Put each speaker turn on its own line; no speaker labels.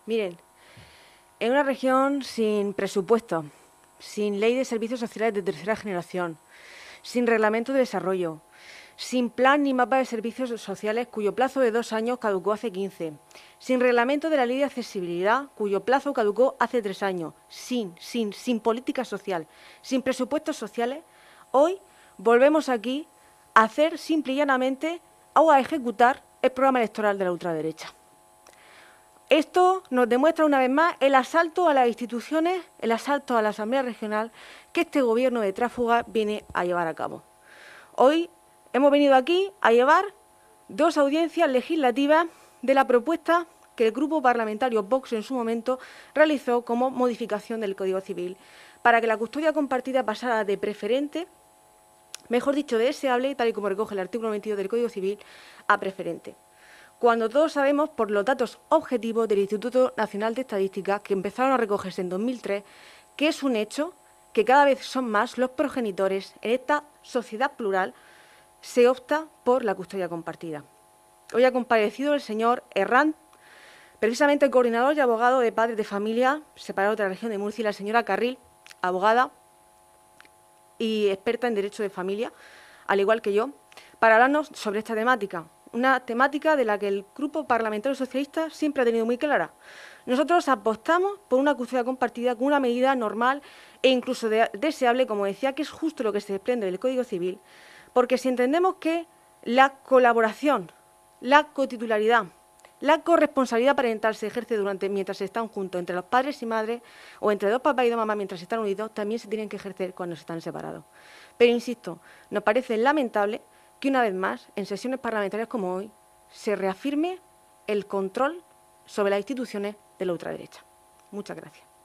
Miren, en una región sin presupuesto, sin ley de servicios sociales de tercera generación, sin reglamento de desarrollo, sin plan ni mapa de servicios sociales cuyo plazo de 2 años caducó hace 15, sin reglamento de la ley de accesibilidad cuyo plazo caducó hace 3 años, sin política social, sin presupuestos sociales, hoy volvemos aquí a hacer simple y llanamente o a ejecutar el programa electoral de la ultraderecha. Esto nos demuestra una vez más el asalto a las instituciones, el asalto a la Asamblea Regional que este gobierno de tráfuga viene a llevar a cabo. Hoy hemos venido aquí a llevar 2 audiencias legislativas de la propuesta que el grupo parlamentario Vox en su momento realizó como modificación del Código Civil para que la custodia compartida pasara de preferente, mejor dicho, de deseable, tal y como recoge el artículo 22 del Código Civil, a preferente. Cuando todos sabemos, por los datos objetivos del Instituto Nacional de Estadística, que empezaron a recogerse en 2003, que es un hecho que cada vez son más los progenitores en esta sociedad plural, se opta por la custodia compartida. Hoy ha comparecido el señor Herrán, precisamente el coordinador y abogado de padres de familia separados de la región de Murcia, y la señora Carril, abogada y experta en derecho de familia, al igual que yo, para hablarnos sobre esta temática. Una temática de la que el Grupo Parlamentario Socialista siempre ha tenido muy clara. Nosotros apostamos por una custodia compartida con una medida normal e incluso deseable, como decía, que es justo lo que se desprende del Código Civil, porque si entendemos que la colaboración, la cotitularidad, la corresponsabilidad parental se ejerce mientras están juntos entre los padres y madres o entre 2 papás y 2 mamás mientras están unidos, también se tienen que ejercer cuando están separados. Pero, insisto, nos parece lamentable que una vez más, en sesiones parlamentarias como hoy, se reafirme el control sobre las instituciones de la ultraderecha. Muchas gracias.